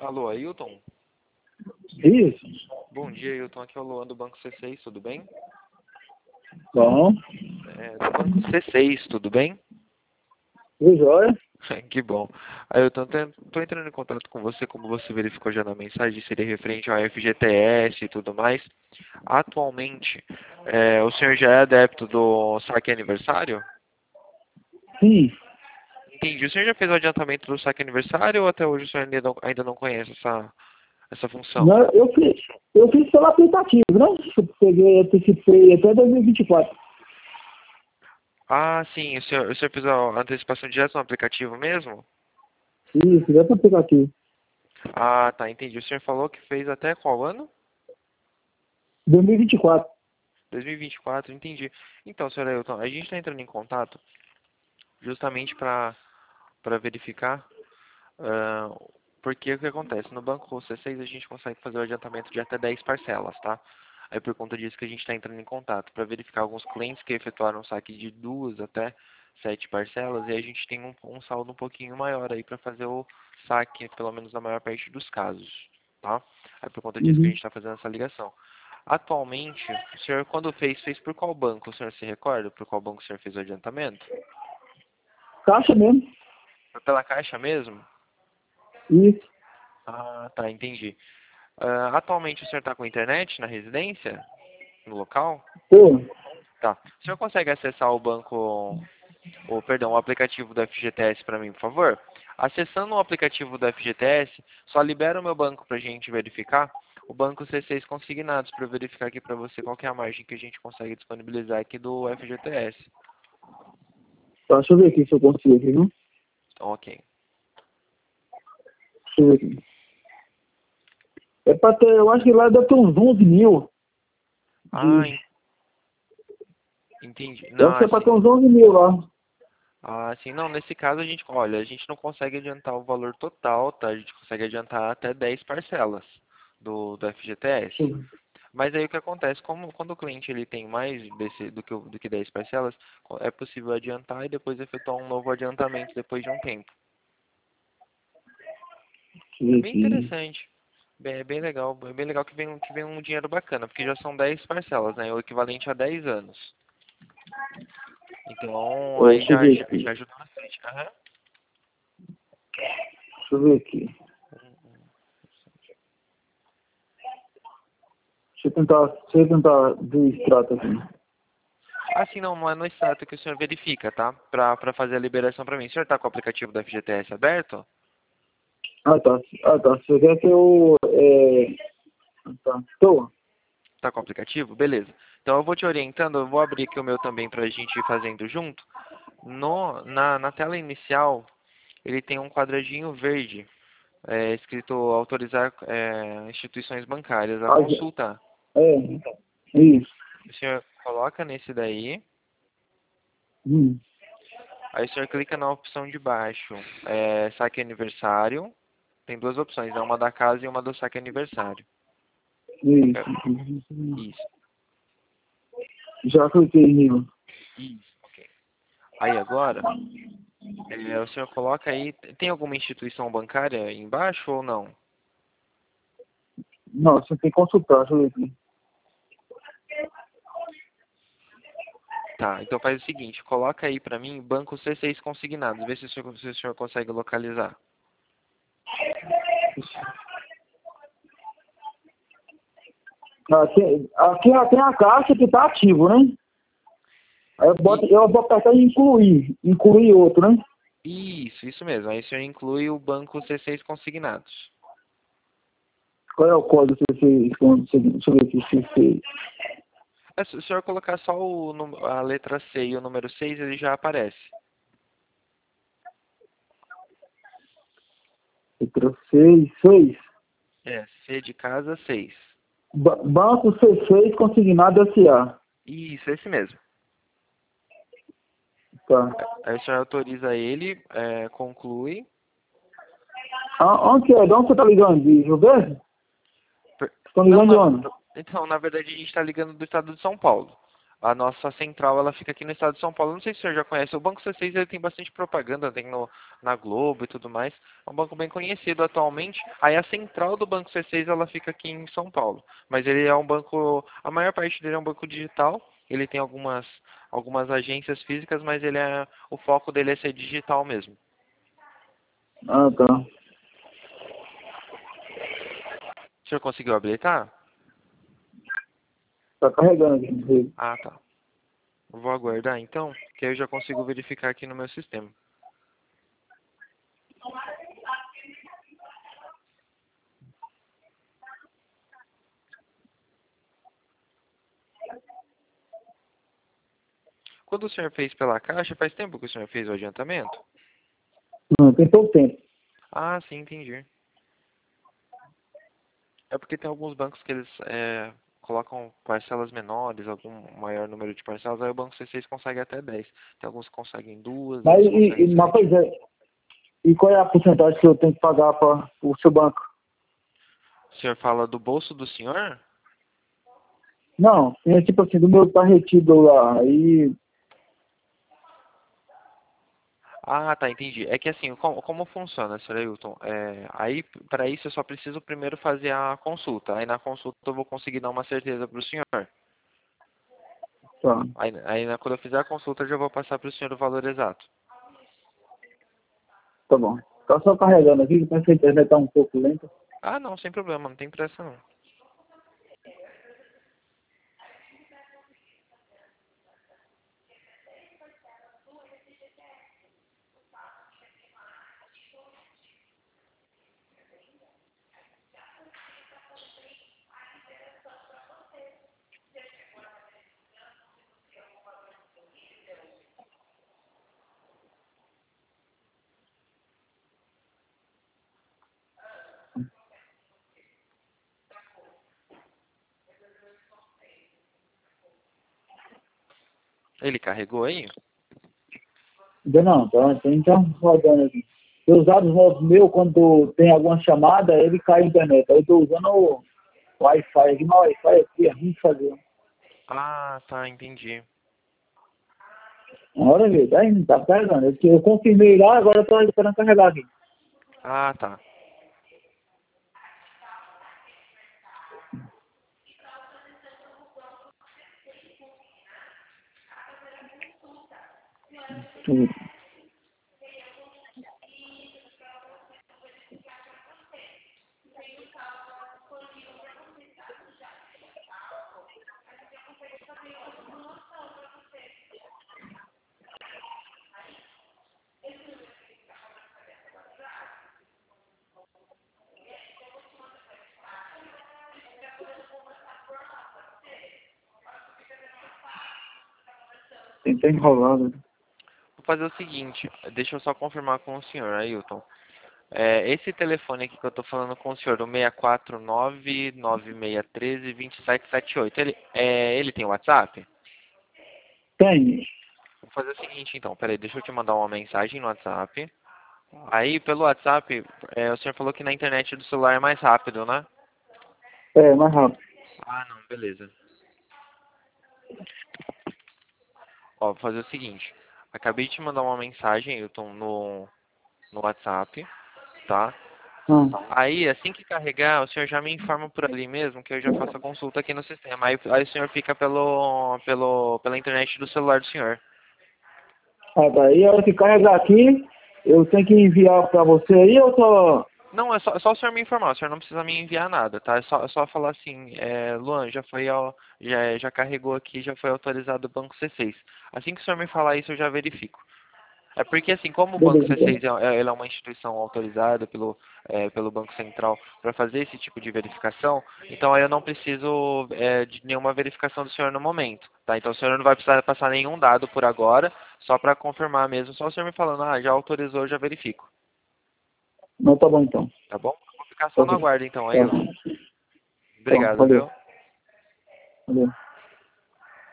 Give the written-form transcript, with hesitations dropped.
Alô, Ailton? Isso. Bom dia, Ailton. Aqui é o Luan do Banco C6, tudo bem? Bom. Do Banco C6, tudo bem? Tudo jóia? Que bom. Ailton, tô entrando em contato com você, como você verificou já na mensagem, seria referente ao FGTS e tudo mais. Atualmente, o senhor já é adepto do saque aniversário? Sim. Entendi. O senhor já fez o adiantamento do saque aniversário ou até hoje o senhor ainda não conhece essa função? Não, eu fiz pelo aplicativo, né? Eu antecipei até 2024. Ah, sim. O senhor fez a antecipação direto no aplicativo mesmo? Isso, já pelo aplicativo. Ah, tá, entendi. O senhor falou que fez até qual ano? 2024. 2024, entendi. Então, senhor Ailton, a gente está entrando em contato justamente para verificar, ah, porque o que acontece? No Banco C6 a gente consegue fazer o adiantamento de até 10 parcelas, tá? Aí por conta disso que a gente está entrando em contato, para verificar alguns clientes que efetuaram saque de 2 até 7 parcelas, e a gente tem um saldo um pouquinho maior aí para fazer o saque, pelo menos na maior parte dos casos, tá? Aí por conta disso que a Uhum. gente está fazendo essa ligação. Atualmente, o senhor quando fez por qual banco? O senhor se recorda por qual banco o senhor fez o adiantamento? Caixa mesmo. Foi pela Caixa mesmo? Isso. Ah, tá, entendi. Atualmente o senhor está com internet na residência? No local? Pô, Tá. O senhor consegue acessar o banco, o aplicativo do FGTS para mim, por favor? Acessando o aplicativo do FGTS, só libera o meu banco para a gente verificar. O banco C6 consignados para verificar aqui para você qual que é a margem que a gente consegue disponibilizar aqui do FGTS. tá, deixa eu ver aqui se eu consigo aqui, viu? Ok. Deixa eu ver aqui. É pra ter, eu acho que lá deve ter uns 11 mil. Ah, De, entendi. eu Não, acho que é pra assim. ter uns 11 mil lá. Ah, sim, não, nesse caso a gente não consegue adiantar o valor total, tá? A gente consegue adiantar até 10 parcelas do FGTS. Deixa eu ver. Mas aí o que acontece, quando o cliente ele tem mais do que 10 parcelas, é possível adiantar e depois efetuar um novo adiantamento depois de um tempo. Deixa eu É ver bem aqui. interessante. É bem legal que vem um dinheiro bacana, porque já são 10 parcelas, né? O equivalente a 10 anos. Então, aí Deixa eu ver já aqui. ajuda bastante. Aham. Deixa eu ver aqui. Deixa eu tentar ver o extrato aqui. Assim, não é no extrato que o senhor verifica, tá? Pra fazer a liberação pra mim. O senhor tá com o aplicativo da FGTS aberto? Ah, tá. Ah, tá. Você quer que eu... Tá. Tô. Tá com o aplicativo? Beleza. Então eu vou te orientando, eu vou abrir aqui o meu também pra gente ir fazendo junto. Na tela inicial, ele tem um quadradinho verde, escrito autorizar instituições bancárias a Ah, consultar. é. Isso. O senhor coloca nesse daí, Hum. aí o senhor clica na opção de baixo, saque aniversário. Tem duas opções, né? Uma da casa e uma do saque aniversário. Isso. Isso, Já cliquei nele. isso, ok. Aí agora, o senhor coloca aí, tem alguma instituição bancária aí embaixo ou não? Não, você tem que consultar. Deixa eu ver aqui. Tá, então faz o seguinte, coloca aí pra mim Banco C6 consignados, vê se o senhor consegue localizar. Aqui tem a caixa que tá ativo, né? Aí E, eu vou apertar em incluir. Incluir outro, né? isso mesmo, aí o senhor inclui o Banco C6 consignados. Qual é o código que deixa eu ver aqui. CC. Se o senhor colocar só a letra C e o número 6, ele já aparece. Letra 6. C de casa 6. Banco C6 Consignado SA. Isso, esse mesmo. Tá. Aí o senhor autoriza ele, conclui. Onde que é? De onde você tá ligando? De Rio Verde? Per- Estão Não, ligando de onde? então, na verdade, a gente está ligando do estado de São Paulo. A nossa central, ela fica aqui no estado de São Paulo. Não sei se o senhor já conhece. O Banco C6, ele tem bastante propaganda, tem na Globo e tudo mais. É um banco bem conhecido atualmente. Aí a central do Banco C6, ela fica aqui em São Paulo. Mas ele é um banco, a maior parte dele é um banco digital. Ele tem algumas agências físicas, mas o foco dele é ser digital mesmo. Ah, tá. O senhor conseguiu habilitar? Tá carregando aqui. Ah, tá. Eu vou aguardar então, que aí eu já consigo verificar aqui no meu sistema. Quando o senhor fez pela Caixa, faz tempo que o senhor fez o adiantamento? Não, tem pouco tempo. Ah, sim, entendi. É porque tem alguns bancos que eles colocam parcelas menores, algum maior número de parcelas, aí o Banco C6 consegue até 10. Tem alguns que conseguem duas, Mas, outros conseguem mas 7. pois é, e qual é a porcentagem que eu tenho que pagar para o seu banco? O senhor fala do bolso do senhor? Não, é tipo assim, do meu tá retido lá. Aí, Ah, tá, entendi. É que assim, como funciona, Sr. Ailton? Aí, para isso, eu só preciso primeiro fazer a consulta. Aí na consulta eu vou conseguir dar uma certeza para o senhor. tá, Quando eu fizer a consulta, eu já vou passar para o senhor o valor exato. tá bom. Tá só carregando aqui, que parece que a internet tá um pouco lenta. Ah, não, sem problema, não tem pressa não. Ele carregou aí? Ainda não, tem tá rodando aqui. Eu usado os modos meu quando tem alguma chamada, ele cai a internet. Aí eu tô usando o Wi-Fi aqui, mas o Wi-Fi aqui é ruim de fazer. Ah, tá, entendi. Uma hora ver, tá indo, tá carregando. Eu confirmei lá, agora eu tô esperando carregar aqui. Ah, tá. Tudo. Tem enrolado. Vou fazer o seguinte, deixa eu só confirmar com o senhor, Ailton. Esse telefone aqui que eu tô falando com o senhor, o 649-9613-2778, ele tem WhatsApp? Tem. Vou fazer o seguinte então, peraí, deixa eu te mandar uma mensagem no WhatsApp. Aí, pelo WhatsApp, o senhor falou que na internet do celular é mais rápido, né? É, mais rápido. Ah, não, beleza. Ó, vou fazer o seguinte. Acabei de te mandar uma mensagem, Ailton, no WhatsApp, tá? Ah, Aí, assim que carregar, o senhor já me informa por ali mesmo, que eu já faço a consulta aqui no sistema. Aí o senhor fica pela internet do celular do senhor. tá. Aí a hora que carregar aqui, eu tenho que enviar pra você aí ou só... Não, é só o senhor me informar, o senhor não precisa me enviar nada, tá? É só falar assim, Luan, já carregou aqui, já foi autorizado o banco C6. Assim que o senhor me falar isso, eu já verifico. É porque, assim, como o Banco Beleza, C6 então. ele é uma instituição autorizada pelo Banco Central para fazer esse tipo de verificação, então aí eu não preciso de nenhuma verificação do senhor no momento, tá? Então o senhor não vai precisar passar nenhum dado por agora, só para confirmar mesmo, só o senhor me falando, já autorizou, eu já verifico, Não, tá bom então. tá bom? Vou ficar Tá só no ok. aguardo então, Tá. Ailton. Tá, Obrigado, valeu. viu? Valeu.